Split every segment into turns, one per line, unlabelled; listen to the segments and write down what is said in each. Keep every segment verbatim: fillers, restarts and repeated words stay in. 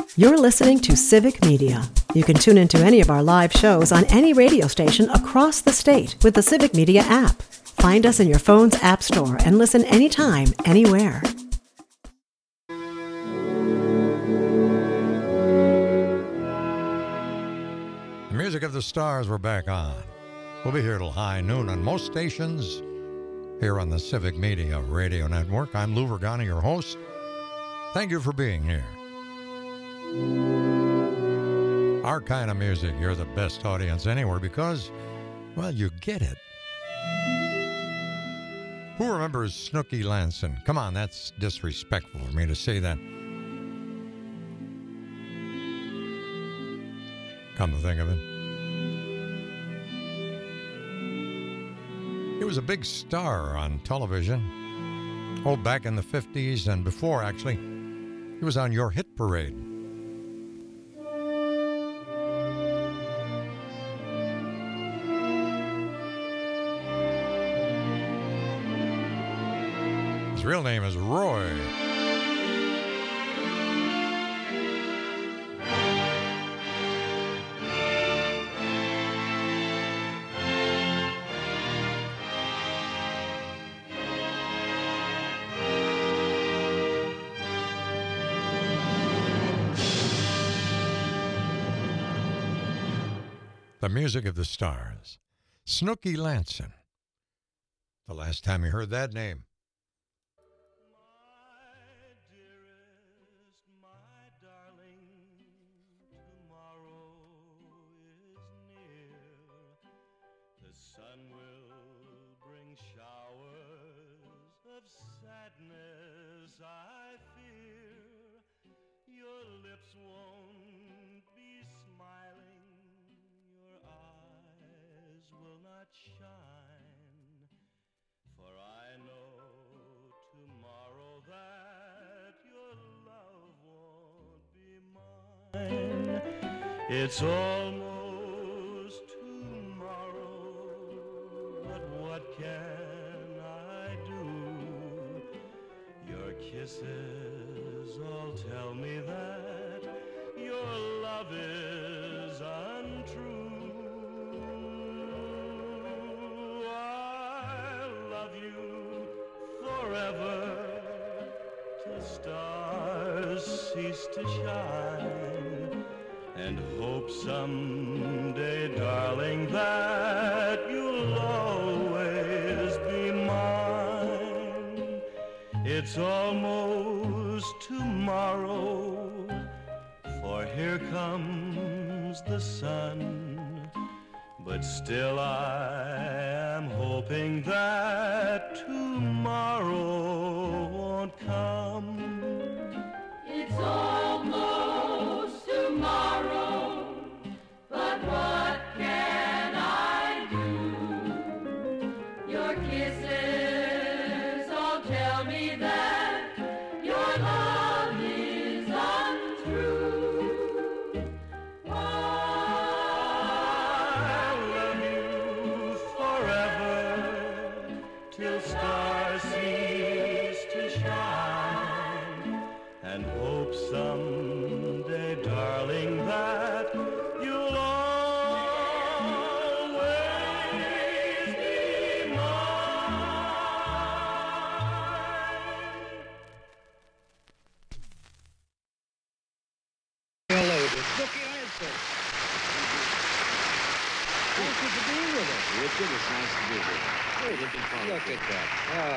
You're listening to Civic Media. You can tune into any of our live shows on any radio station across the state with the Civic Media app. Find us in your phone's app store and listen anytime, anywhere.
The music of the stars, we're back on. We'll be here till high noon on most stations here on the Civic Media Radio Network. I'm Lou Vergani, your host. Thank you for being here. Our kind of music, you're the best audience anywhere because, well, you get it. Who remembers Snooky Lanson? Come on, that's disrespectful for me to say that. Come to think of it. He was a big star on television. Oh, back in the fifties and before, actually. He was on Your Hit Parade. His real name is Roy. The music of the stars. Snooky Lanson. The last time you heard that name.
Shine, for I know tomorrow that your love won't be mine. It's almost tomorrow, but what can I do? Your kisses all tell me that your love is untrue. Forever, till stars cease to shine, and hope someday, darling, that you'll always be mine. It's almost tomorrow, for here comes the sun, but still I am hoping that tomorrow won't come.
It's almost tomorrow, but what can I do? Your kisses all tell me that your love is untrue.
I love you forever, till stars cease to shine, and hope someday, darling, that you'll always be mine.
Hello, Snooky Lanson. Thank you for being with us.
Richard, it's nice to be here.
Great. Look at that.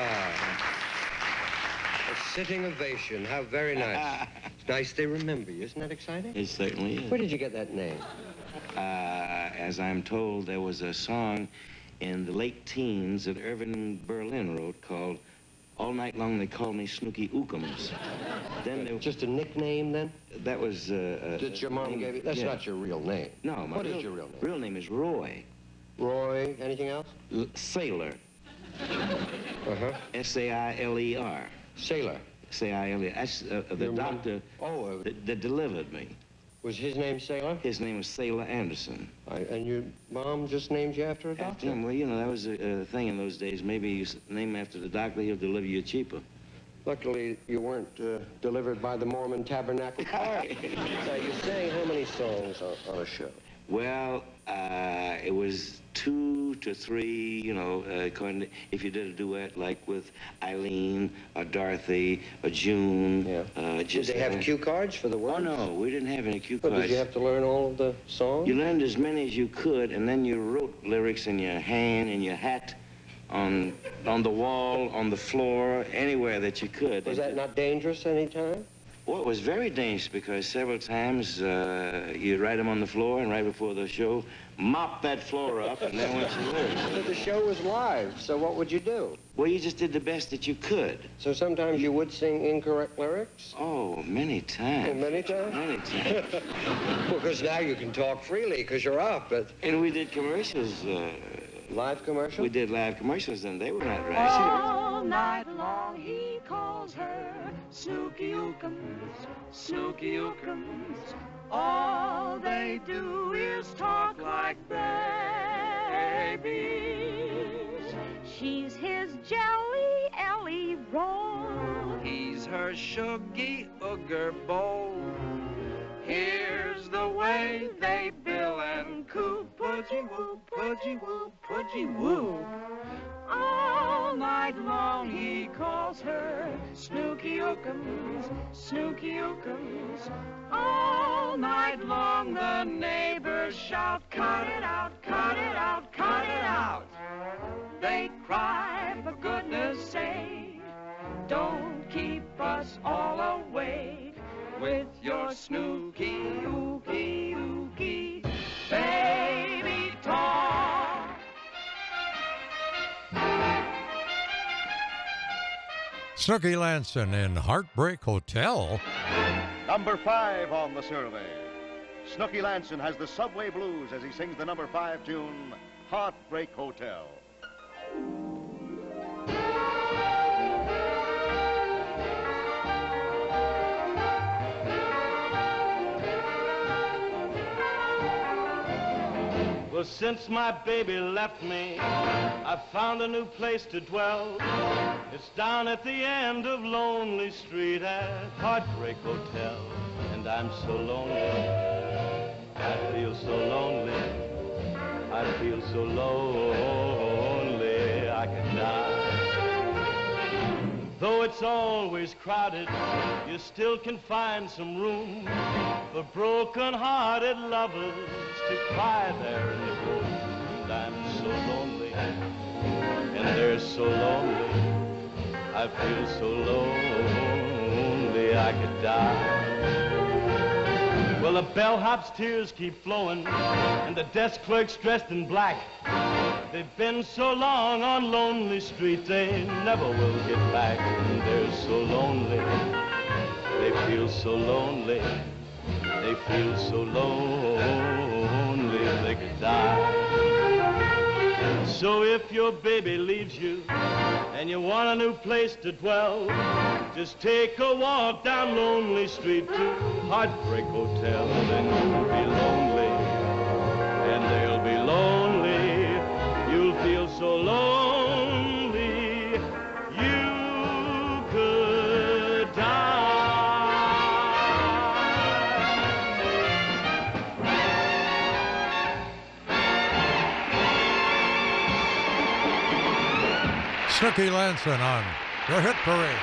Ah. A sitting ovation. How very nice. It's nice they remember you. Isn't that exciting?
It certainly is.
Where did you get that name?
Uh, as I'm told, there was a song in the late teens that Irving Berlin wrote called All Night Long They Called Me Snooky Ookums. Then there,
Just a nickname, then?
that was... Uh,
That your mom gave you? That's
yeah.
not your real name.
No, my
What
real,
is your real name?
Real name is Roy.
Roy. Anything else?
L- Sailor.
Uh-huh.
S A I L E R.
Sailor.
S A I L E R. That's uh, the
Your mom-
doctor
Oh, uh,
that, that delivered me.
was his name Sailor?
His name was Sailor Anderson.
I, and your mom just named you after a
After
doctor?
him, well, you know, that was a, a thing in those days. Maybe you s- name him after the doctor, he'll deliver you cheaper.
Luckily, you weren't uh, delivered by the Mormon Tabernacle Choir. Now, you sang how many songs on, on a show?
Well, uh, it was two to three, you know, uh, according to, if you did a duet like with Eileen or Dorothy or June.
Yeah.
Uh, just
did they have
uh,
cue cards for the words?
Oh, no, we didn't have any cue
But
cards.
did you have to learn all of the songs?
You learned as many as you could, and then you wrote lyrics in your hand, in your hat, on on the wall, on the floor, anywhere that you could.
Was that not dangerous any time?
Well, it was very dangerous because several times uh, you'd write them on the floor, and right before the show, mop that floor up, and then once you learned.
But the show was live, so what would you do?
Well, you just did the best that you could.
So sometimes you would sing incorrect lyrics?
Oh, many times.
Oh, many times?
Many times.
Well, because now you can talk freely because you're up, but...
And we did commercials. Uh,
Live commercials?
we did live commercials, and they were not right.
All night long he calls her Snooky Ookums, Snooky Ookums. All they do is talk like babies. She's his jelly Ellie roll.
He's her shuggy ooger bowl. Here's the way they bill and coo. Pudgy woo, pudgy woo, pudgy woo.
All night long he calls her Snooky Ookums, Snooky Ookums. All night long the neighbors shout, cut it out, cut it out, cut it out. They cry, for goodness sake, don't keep us all awake with your Snooky Ookie Ookie baby talk.
Snooky Lanson in Heartbreak Hotel.
Number five on the survey. Snooky Lanson has the subway blues as he sings the number five tune, Heartbreak Hotel.
Well, since my baby left me, I found a new place to dwell. It's down at the end of Lonely Street at Heartbreak Hotel. And I'm so lonely, I feel so lonely, I feel so lonely, I could die. Though it's always crowded, you still can find some room for broken-hearted lovers to cry there in the room. And I'm so lonely, and they're so lonely, I feel so lonely I could die. Well, the bellhop's tears keep flowing, and the desk clerk's dressed in black. They've been so long on Lonely Street, they never will get back. And they're so lonely, they feel so lonely, they feel so lonely they could die. So if your baby leaves you and you want a new place to dwell, just take a walk down Lonely Street to Heartbreak Hotel. Then you'll be lonely, and they'll be lonely. You'll feel so lonely, you could die.
Snooky Lanson on your hit parade.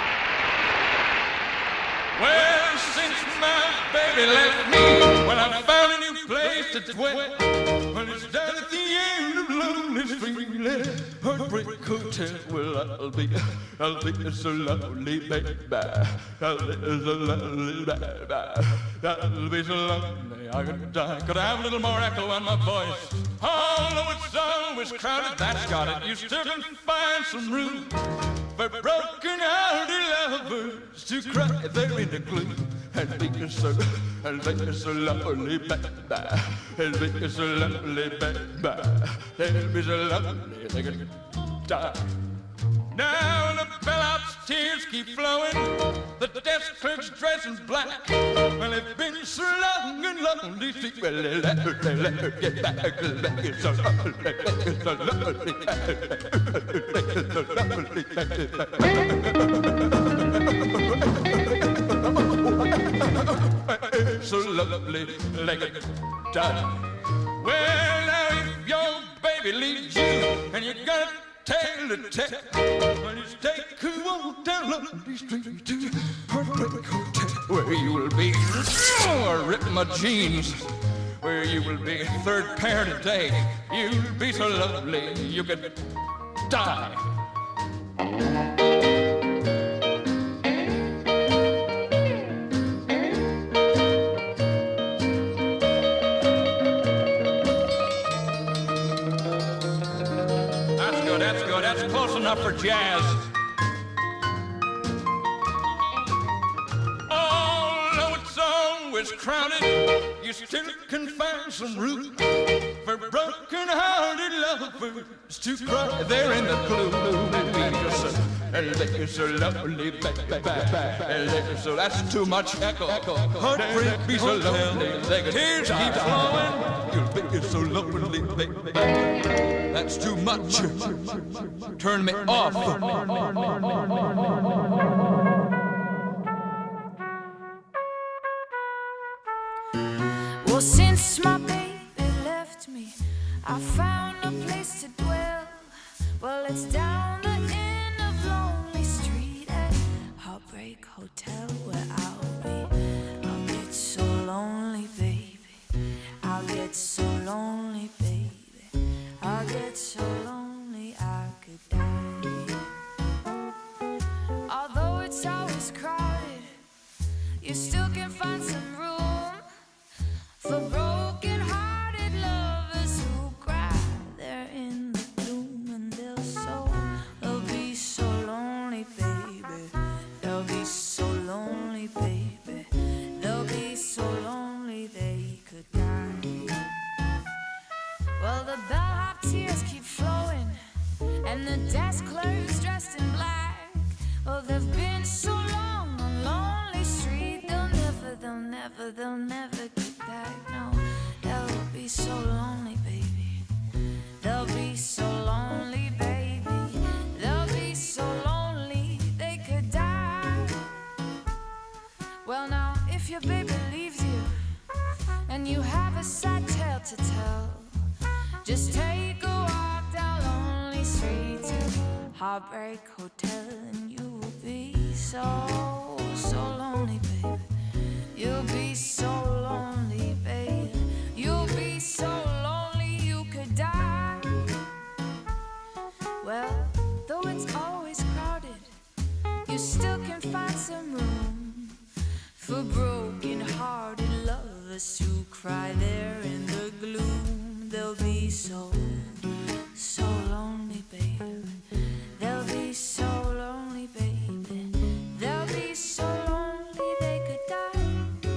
Well, since my baby left me, well, I found a new place to dwell. Well, it's down at the end of Lonely Street at Heartbreak Hotel. Well, I'll be, I'll be so lonely, baby. I'll be so lonely, baby. I'll be so lonely, I could die. Could I have a little more echo on my voice? Although it's always crowded, that's got it. You still can find some room for broken-hearted lovers to cry there in the gloom. And be so, and be so lonely, baby. And be so lonely, baby. And be so lonely, they could die. Now the bellhop's tears keep flowing, the desk clerk's dressed in black. Well, they've been so long on and lonely street. Well, let her, let her get back, let her get so lonely, let her get so lonely, let her get so lonely, let her so lovely, like a dot. Well, now if your baby leaves you and you got a tale to tell, well, you stay cool down lonely street to Heartbreak Hotel, where you will be. Oh, rip my jeans. Where you will be third pair today. You'll be so lovely you could die. That's good, that's good, that's close enough for jazz. It's crowded, you still can find some room for broken-hearted lovers to cry there in the gloom. And be so, and they're so lovely, and they're so, that's too much echo. Heartbreak be so lonely, the tears keep flowing. You'll be so lonely, baby. That's too much. Turn me off.
Well, since my baby left me, I found a place to dwell. Well, it's down the end of Lonely Street at Heartbreak Hotel, where I'll be. I'll get so lonely, baby. I'll get so lonely, baby. I'll get so lonely I could die. Although it's always crowded, you still can find some room for broken-hearted lovers who cry there in the gloom, and they'll so they'll be so lonely, baby. They'll be so lonely, baby. They'll be so lonely they could die. Well, the bellhop tears keep flowing, and the desk clerks dressed in black. Well, they've been so long on Lonely Street, they'll never, they'll never, they'll never get back. No, they'll be so lonely, baby. They'll be so lonely, baby. They'll be so lonely they could die. Well, now, if your baby leaves you and you have a sad tale to tell, just take a walk down Lonely Street to Heartbreak Hotel, and you will be so, so lonely, baby. You'll be so lonely, baby. You'll be so lonely you could die. Well, though it's always crowded, you still can find some room for broken-hearted lovers who cry there in the gloom. They'll be so, so lonely, baby. They'll be so lonely, baby. They'll be so lonely they could die.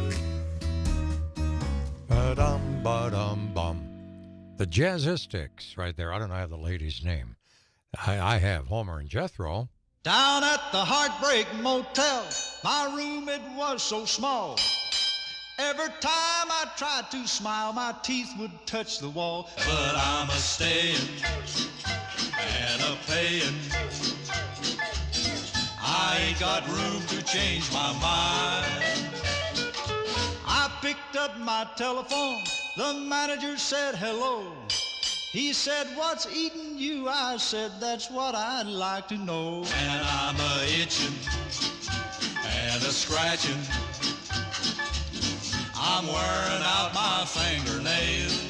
Ba-dum, ba-dum, bum. The Jazzistics right there. I don't know I have the lady's name. I, I have Homer and Jethro.
Down at the Heartbreak Motel, my room, it was so small. Every time I tried to smile, my teeth would touch the wall. But I'm a staying and a paying. I ain't got room to change my mind. I picked up my telephone. The manager said hello. He said, what's eating you? I said, that's what I'd like to know. And I'm a itching and a scratching. I'm wearing out my fingernails.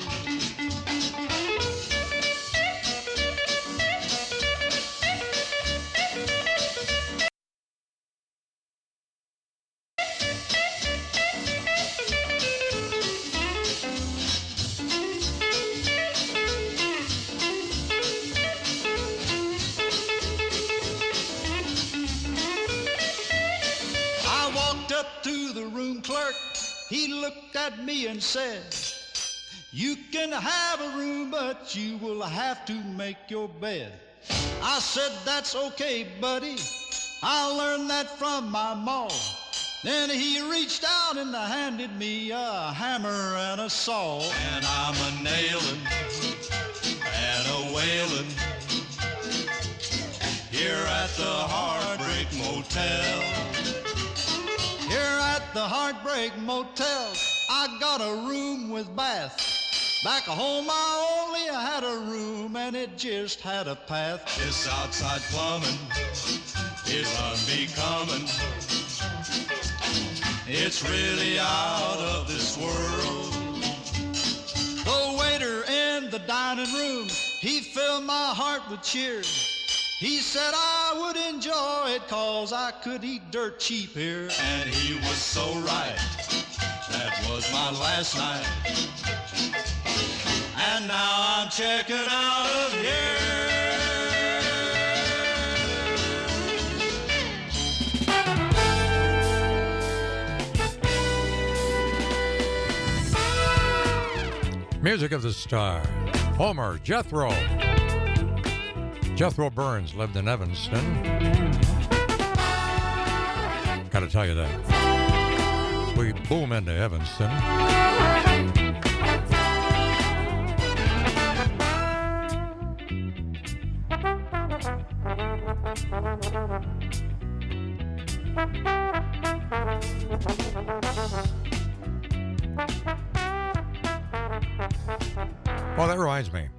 I walked up to the room clerk. He looked at me and said, you can have a room, but you will have to make your bed. I said, that's okay, buddy. I learned that from my ma. Then he reached out and handed me a hammer and a saw. And I'm a nailing and a wailing here at the Heartbreak Motel. Here at the Heartbreak Motel, I got a room with bath. Back home I only had a room and it just had a path. This outside plumbing is unbecoming. It's really out of this world. The waiter in the dining room, he filled my heart with cheer. He said I would enjoy it cause I could eat dirt cheap here. And he was so right. That was my last night. And now I'm checking out of here.
Music of the Star. Homer, Jethro. Jethro Burns lived in Evanston. Gotta tell you that. We boom into Evanston. Oh, that reminds me.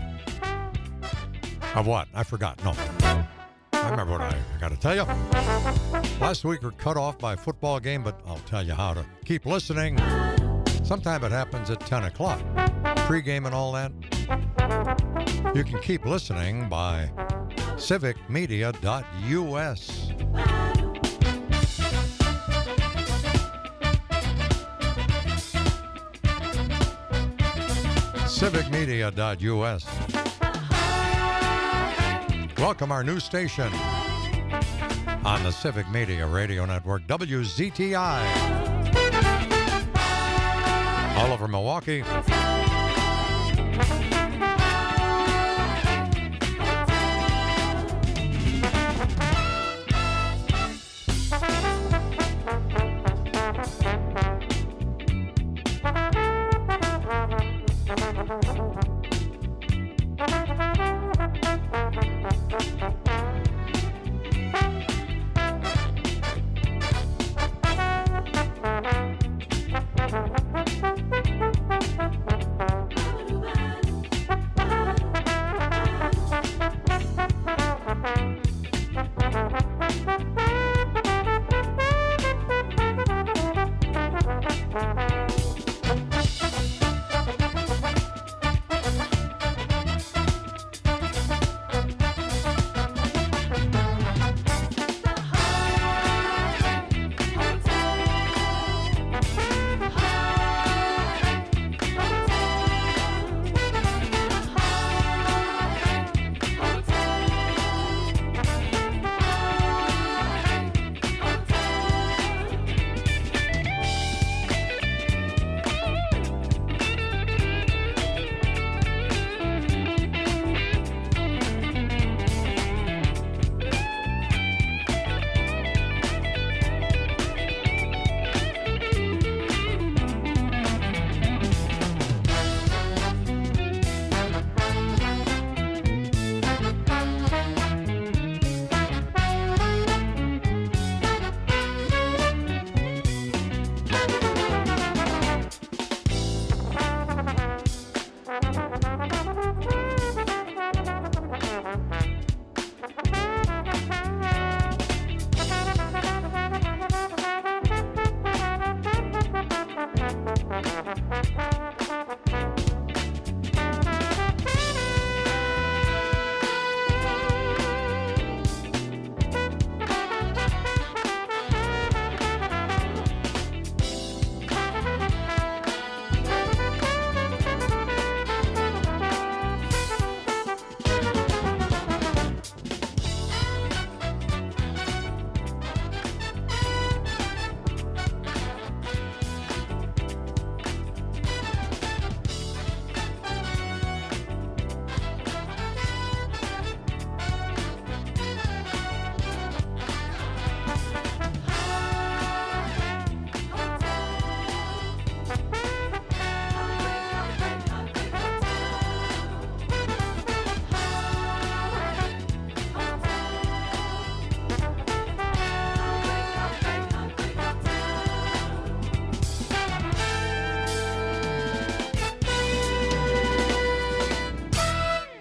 Of what? I forgot. No. I remember what I, I got to tell you. Last week we're cut off by a football game, but I'll tell you how to keep listening. Sometime it happens at ten o'clock. Pre-game and all that. You can keep listening by civic media dot U S. civic media dot U S. Welcome our new station on the Civic Media Radio Network, W Z T I. All over Milwaukee.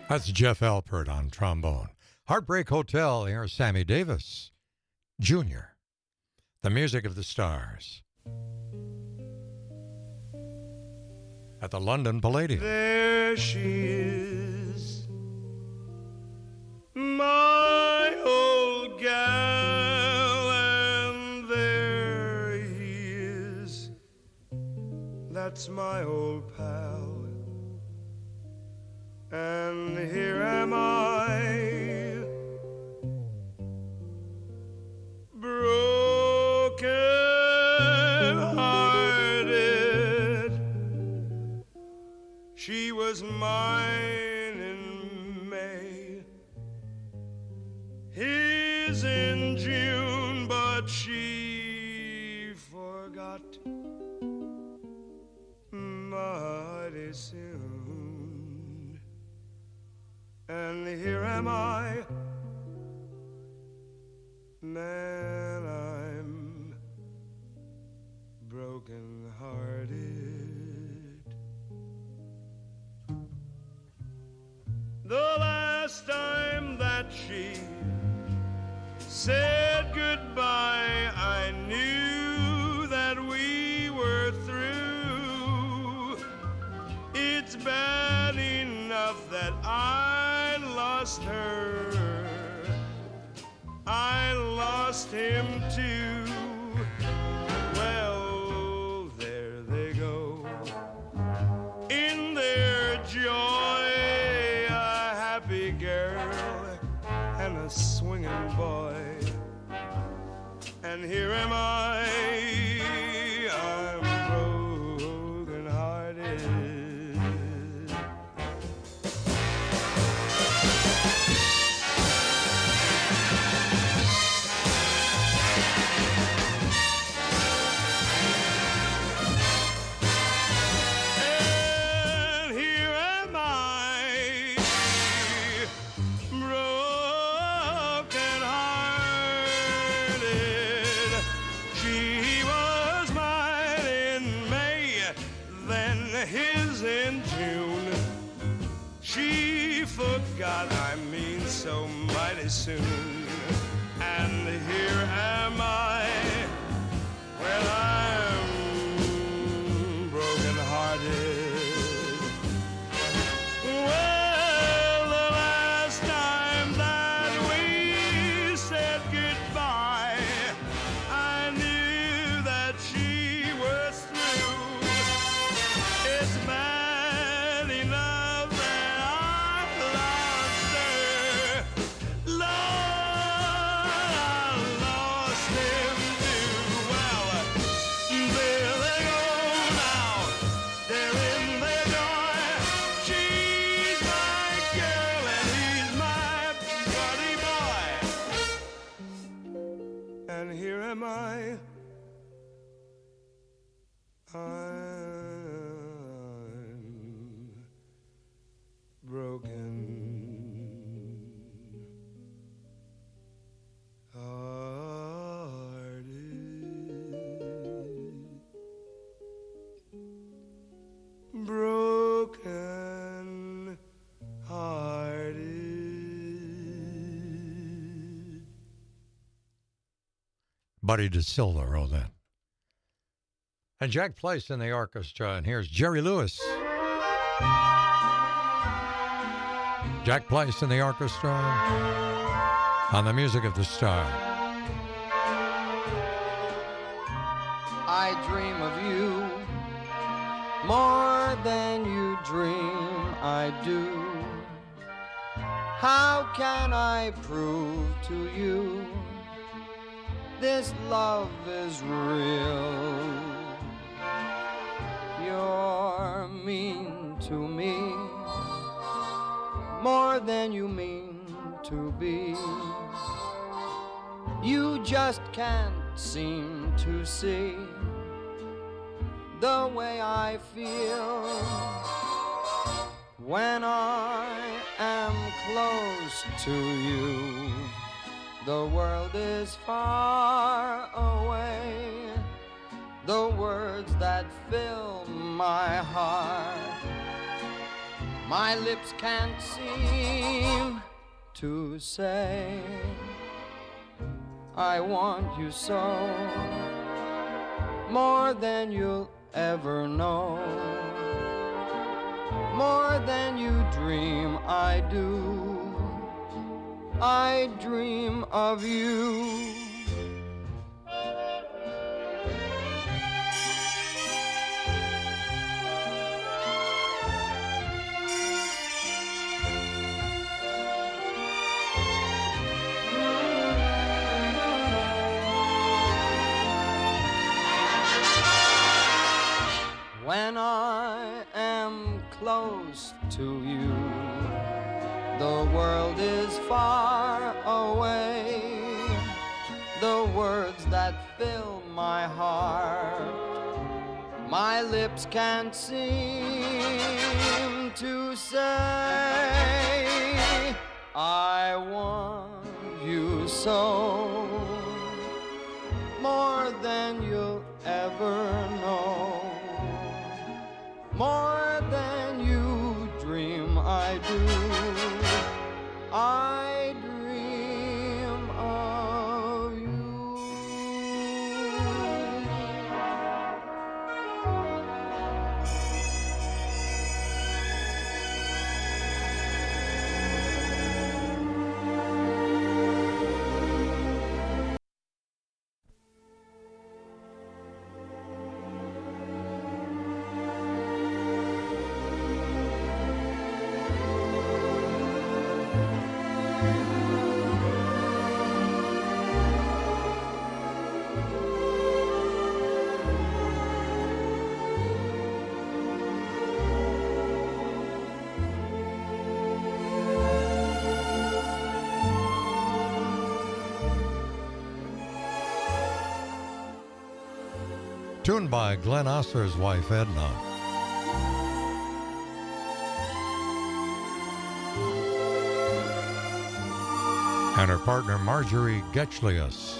That's Jeff Alpert on trombone. Heartbreak Hotel, here's Sammy Davis Junior The Music of the Stars. At the London Palladium.
There she is, my old gal, and there he is, that's my old pal. And here am I, broken hearted. She was mine in May, his in June, but she forgot mighty soon. And here am I, man, I'm broken hearted. The last time that she said goodbye, I knew that we were through. It's bad enough that I lost her, I lost him too. Well, there they go, in their joy, a happy girl and a swinging boy. And here am I, I'm broken hearted. God, I mean so mighty soon. And here am I, well, I'm broken hearted. Well, the last time that we said goodbye, I knew that she was through. It's bad enough that I'm broken hearted, broken hearted.
Buddy DeSilva wrote that. And Jack Place in the orchestra, and here's Jerry Lewis. Jack Place in the orchestra on the Music of the Star.
I dream of you more than you dream I do. How can I prove to you this love is real? You're mean to me more than you mean to be. You just can't seem to see the way I feel when I am close to you. The world is far away. The words that fill my heart my lips can't seem to say I want you so, more than you'll ever know, more than you dream I do. I dream of you. When I am close to you, the world is far away. The words that fill my heart, my lips can't seem to say. I want you so, more than you'll ever know, more than you dream I do. I dream of you.
Tuned by Glenn Osler's wife, Edna. And her partner, Marjorie Getchlius.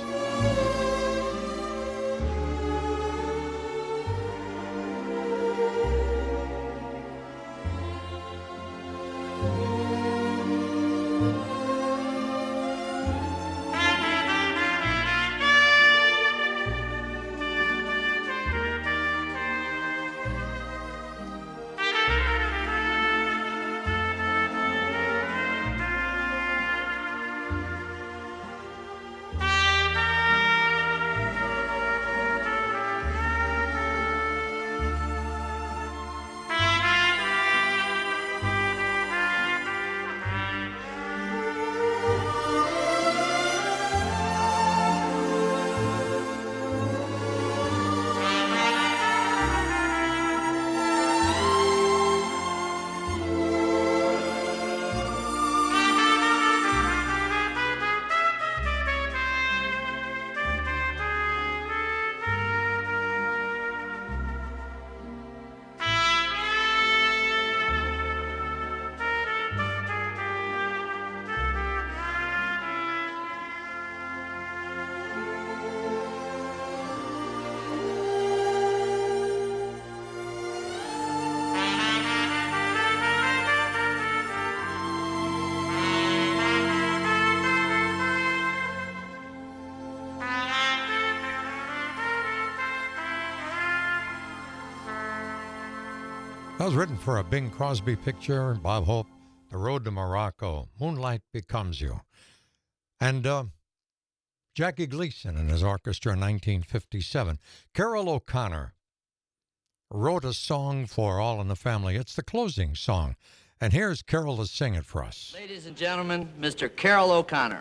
That was written for a Bing Crosby picture, Bob Hope, The Road to Morocco, Moonlight Becomes You. And uh, Jackie Gleason and his orchestra in nineteen fifty-seven. Carol O'Connor wrote a song for All in the Family. It's the closing song. And here's Carol to sing it for us.
Ladies and gentlemen, Mister Carol O'Connor.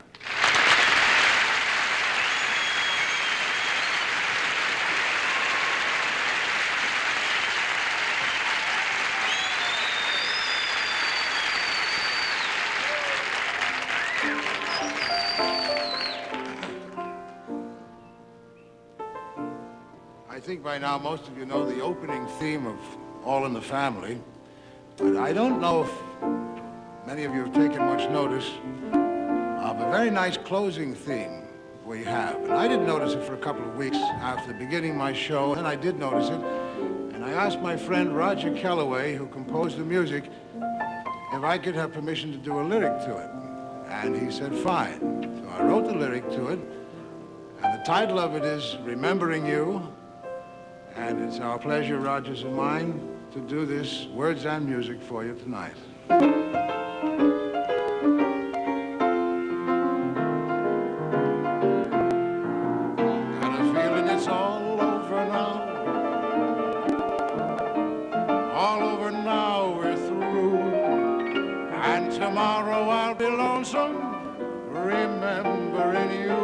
I think by now most of you know the opening theme of All in the Family, but I don't know if many of you have taken much notice of a very nice closing theme we have. And I didn't notice it for a couple of weeks after beginning my show, and I did notice it. And I asked my friend Roger Kellaway, who composed the music, if I could have permission to do a lyric to it. And he said, fine. So I wrote the lyric to it, and the title of it is Remembering You, and it's our pleasure, Rogers and mine, to do this words and music for you tonight.
Tomorrow I'll be lonesome, remembering you.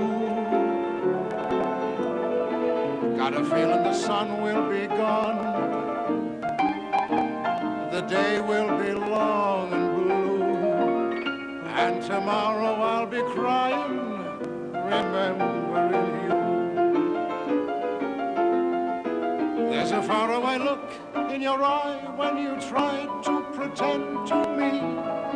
Got a feeling the sun will be gone, the day will be long and blue, and tomorrow I'll be crying, remembering you. There's a faraway look in your eye when you try to pretend to me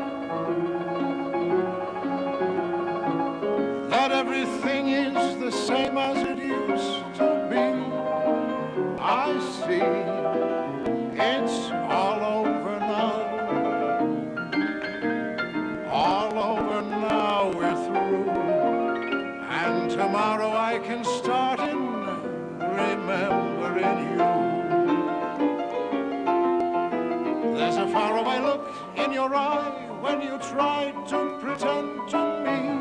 that everything is the same as it used to be. I see it's all over now. All over now, we're through. And tomorrow I can start in remembering you. There's a faraway look in your eye when you try to pretend to me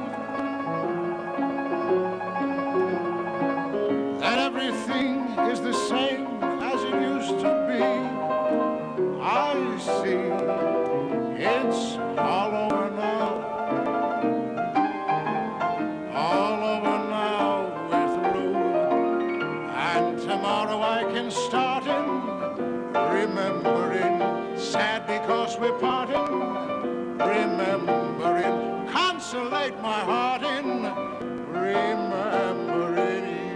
that everything is the same as it used to be. I see it's all over now. All over now, we're through. And tomorrow I can start in remembering. Sad because we're parting, remembering. Consolate my heart in remembering you.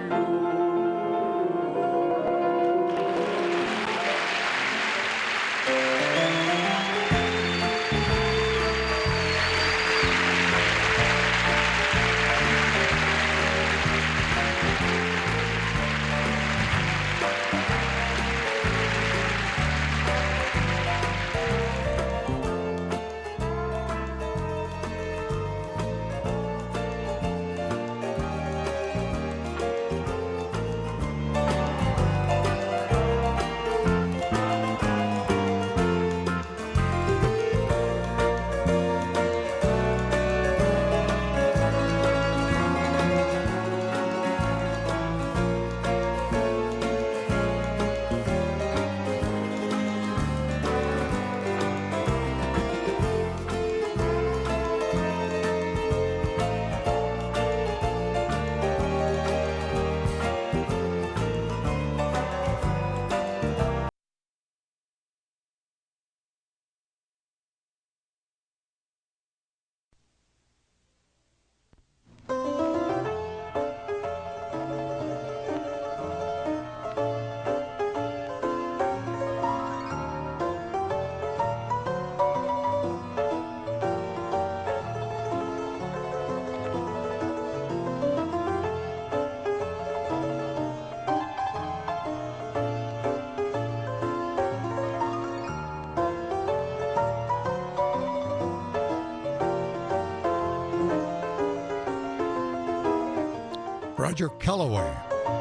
Roger Kellaway.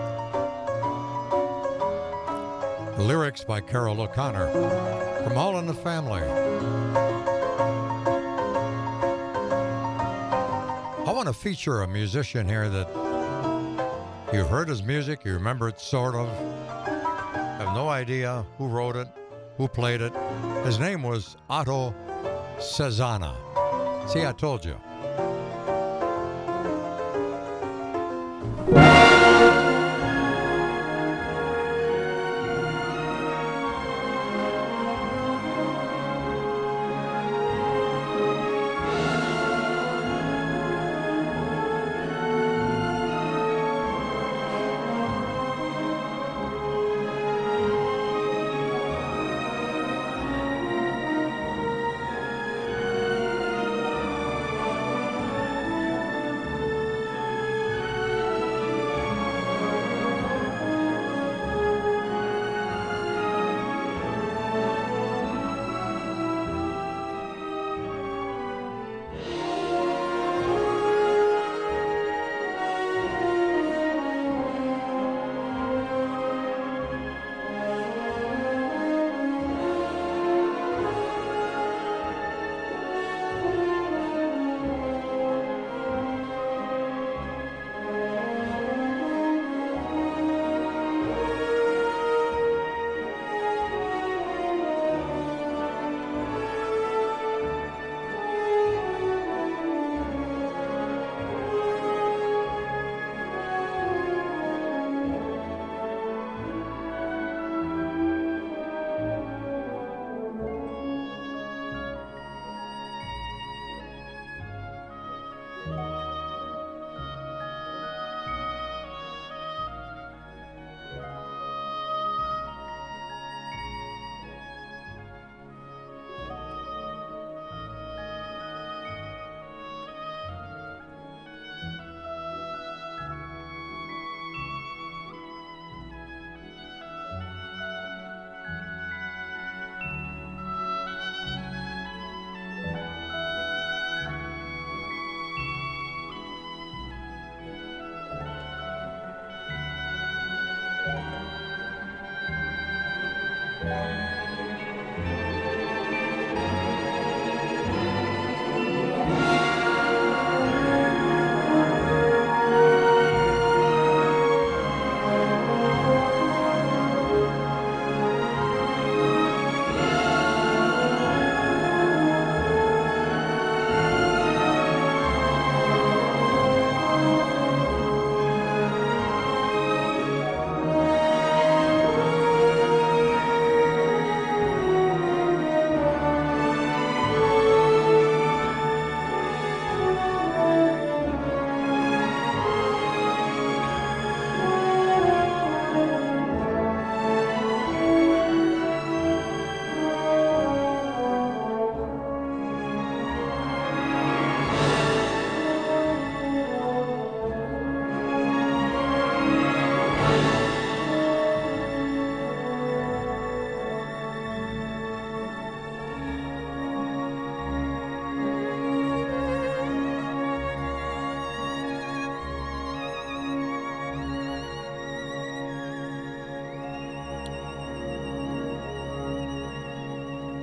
Lyrics by Carol O'Connor from All in the Family. I want to feature a musician here that you've heard his music, you remember it sort of, have no idea who wrote it, who played it. His name was Otto Cezanne. See, I told you.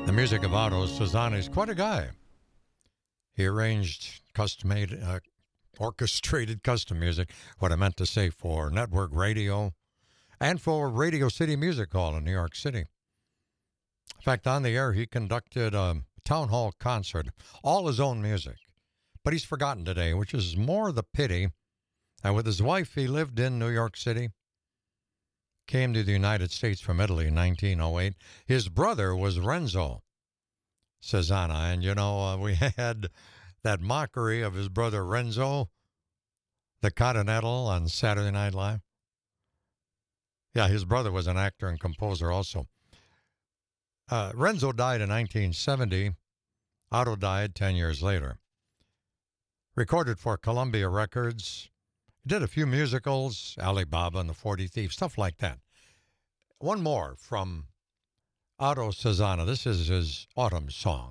The music of Otto Susanna is quite a guy. He arranged custom-made, uh, orchestrated custom music, what I meant to say, for network radio and for Radio City Music Hall in New York City. In fact, on the air, he conducted a town hall concert, all his own music. But he's forgotten today, which is more the pity. And with his wife, he lived in New York City, came to the United States from Italy in nineteen oh eight. His brother was Renzo Susanna, and, you know, uh, we had that mockery of his brother Renzo, the Continental, on Saturday Night Live. Yeah, his brother was an actor and composer also. Uh, Renzo died in nineteen seventy. Otto died ten years later. Recorded for Columbia Records. Did a few musicals, Alibaba and the Forty Thieves, stuff like that. One more from Otto Susanna. This is his autumn song.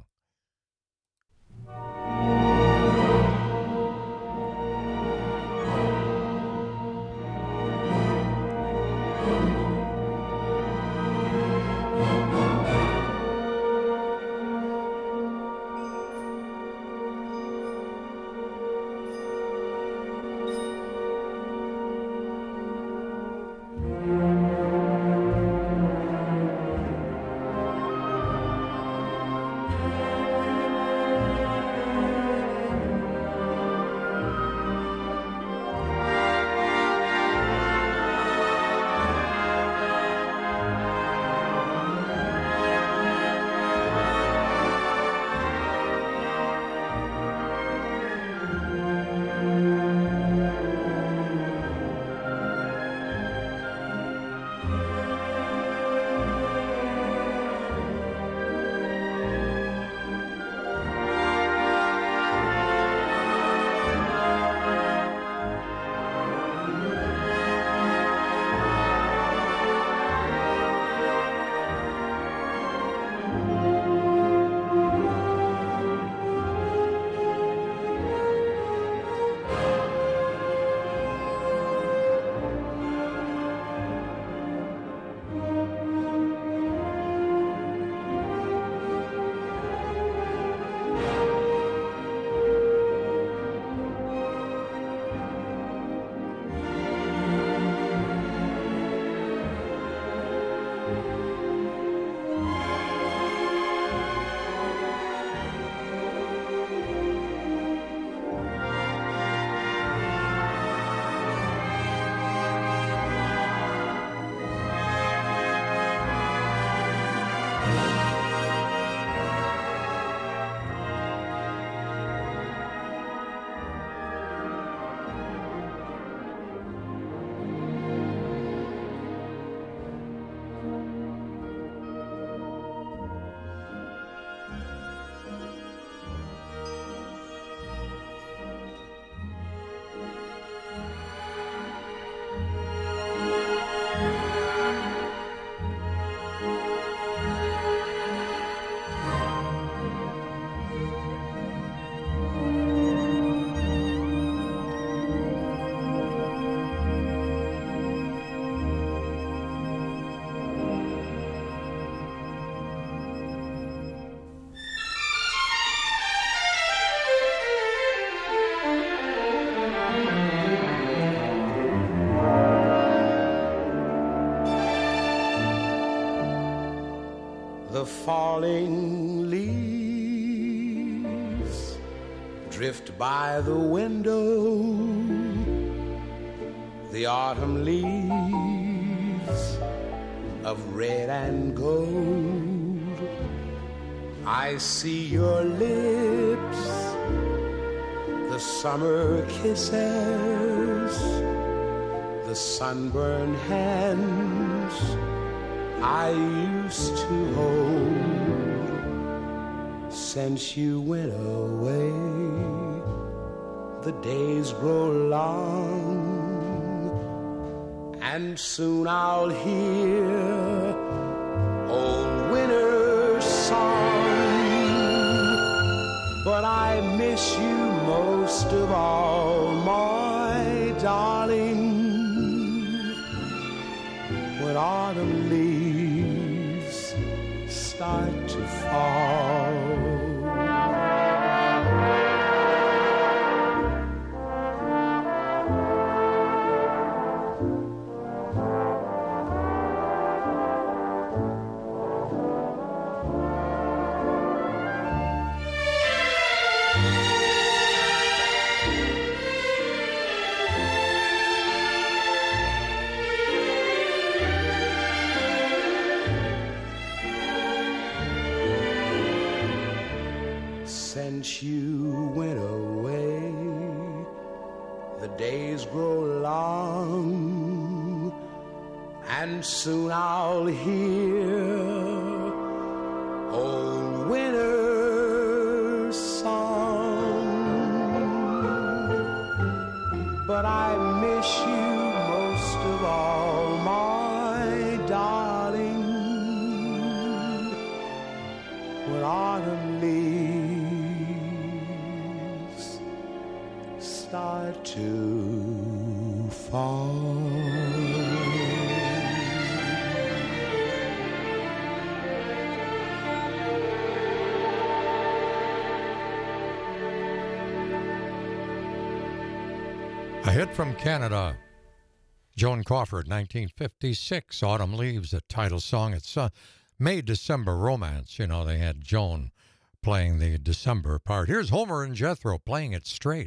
The falling leaves drift by the window, the autumn leaves of red and gold. I see your lips, the summer kisses, the sunburned hands I used to hold. Since you went away, the days grow long, and soon I'll hear old winter's song. But I miss you most of all, my darling, when autumn leaves start to fall. Since you went away, the days grow long, and soon I'll hear old winter's song. But I miss you most of all, my darling, when autumn leaves start to fall.
A hit from Canada. Joan Crawford, nineteen fifty-six, Autumn Leaves, a title song. It's uh, May-December Romance. You know, they had Joan playing the December part. Here's Homer and Jethro playing it straight.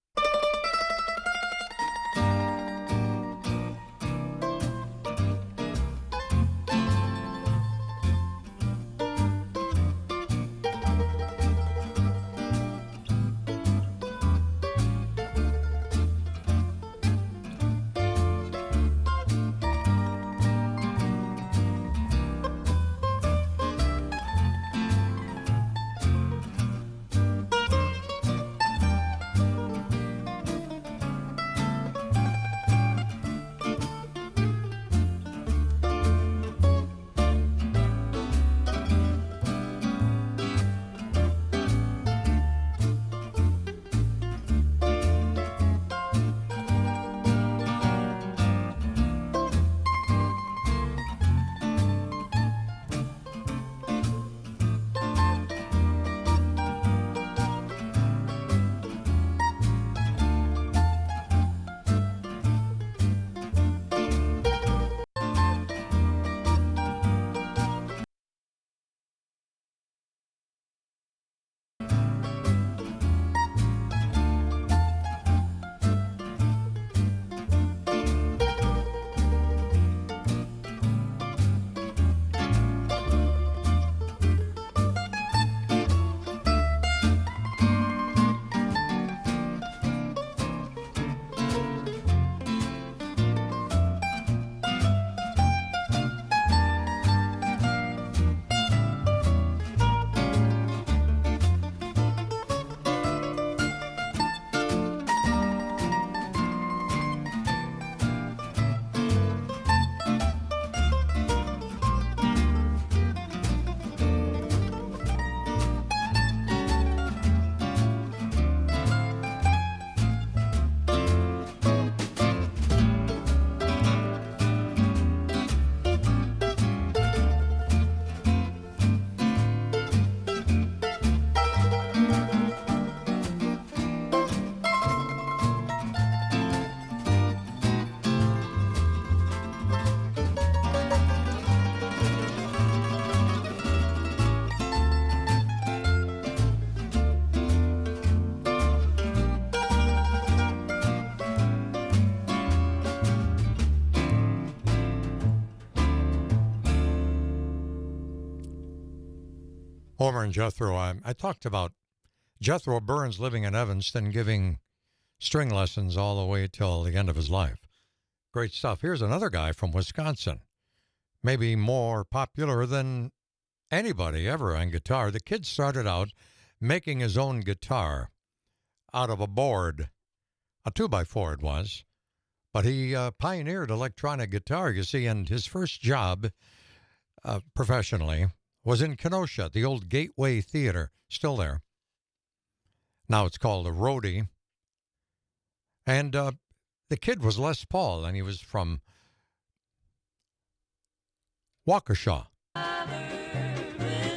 Homer and Jethro, I, I talked about Jethro Burns living in Evanston, giving string lessons all the way till the end of his life. Great stuff. Here's another guy from Wisconsin, maybe more popular than anybody ever on guitar. The kid started out making his own guitar out of a board, a two by four it was, but he uh, pioneered electronic guitar, you see, and his first job uh, professionally was in Kenosha, the old Gateway Theater, still there. Now it's called the Roadie. And uh, the kid was Les Paul, and he was from Waukesha.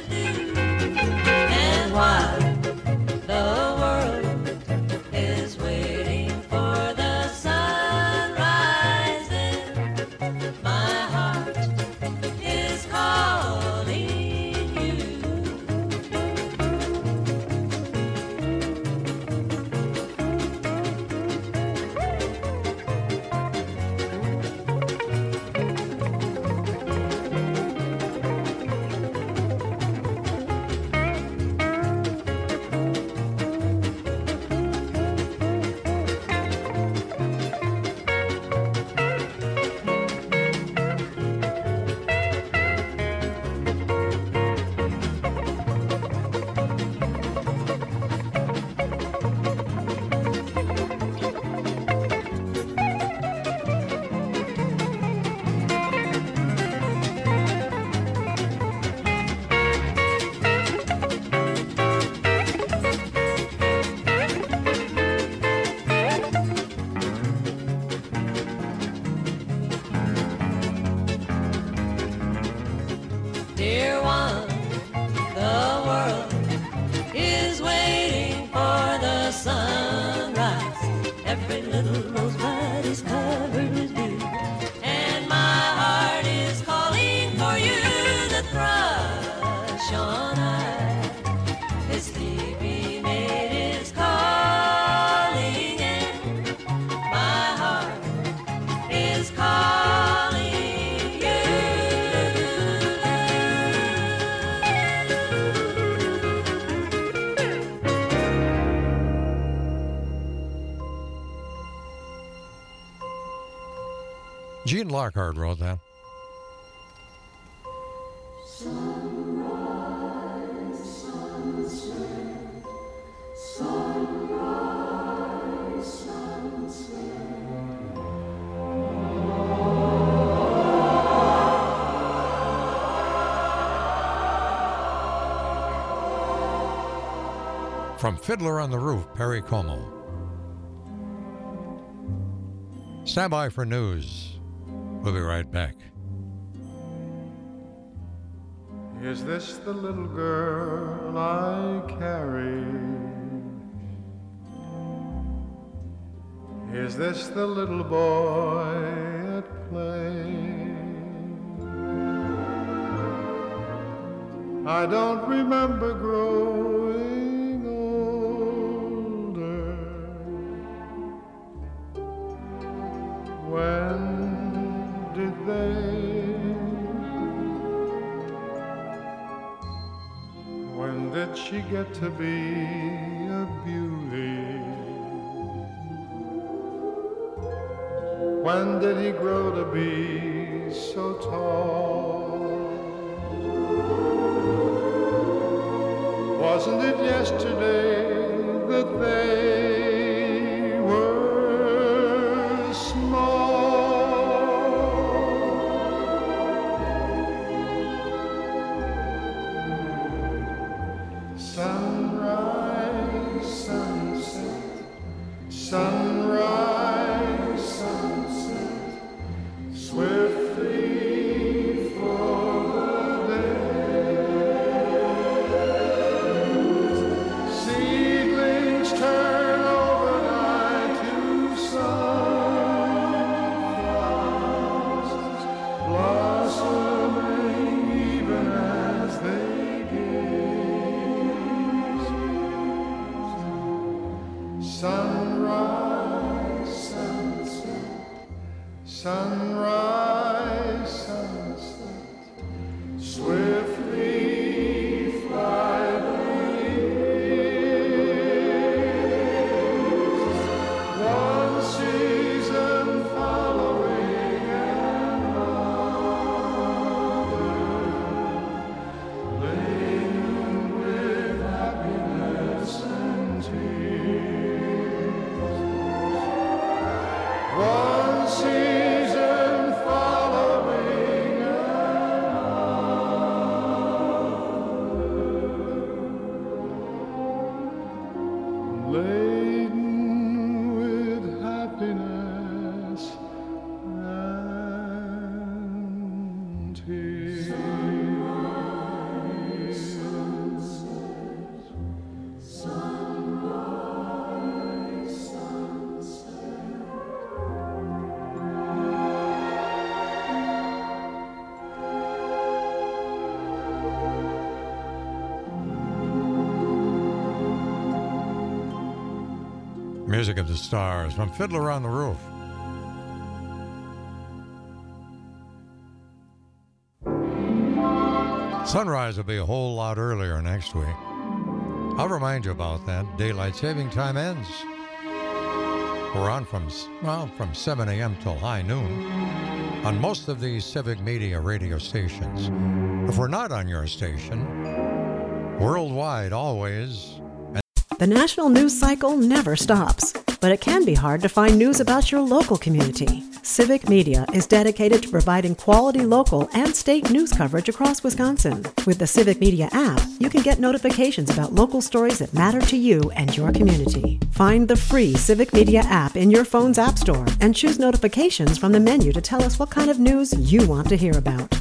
Gene Lockhart wrote that.
Sunrise, sunset, sunrise, sunset.
From Fiddler on the Roof, Perry Como. Stand by for news. We'll be right back.
Is this the little girl I carry? Is this the little boy at play? I don't remember growing older. When did they? When did she get to be a beauty? When did he grow to be so tall? Wasn't it yesterday that they were small? Sunrise, sunset, sunrise, sunset, swiftly for the day. Seedlings turn overnight to sunflowers, blossoming even as they sunrise, sunset, sunrise, sunset, swiftly fly the years, one season following another, laden with happiness and tears. One season following another, laden with happiness and tears. Sunrise, sunset.
Music of the Stars from Fiddler on the Roof. Sunrise will be a whole lot earlier next week. I'll remind you about that. Daylight saving time ends. We're on from, well, from seven a.m. till high noon on most of these civic media radio stations. If we're not on your station, worldwide always.
The national news cycle never stops, but it can be hard to find news about your local community. Civic Media is dedicated to providing quality local and state news coverage across Wisconsin. With the Civic Media app, you can get notifications about local stories that matter to you and your community. Find the free Civic Media app in your phone's app store and choose notifications from the menu to tell us what kind of news you want to hear about.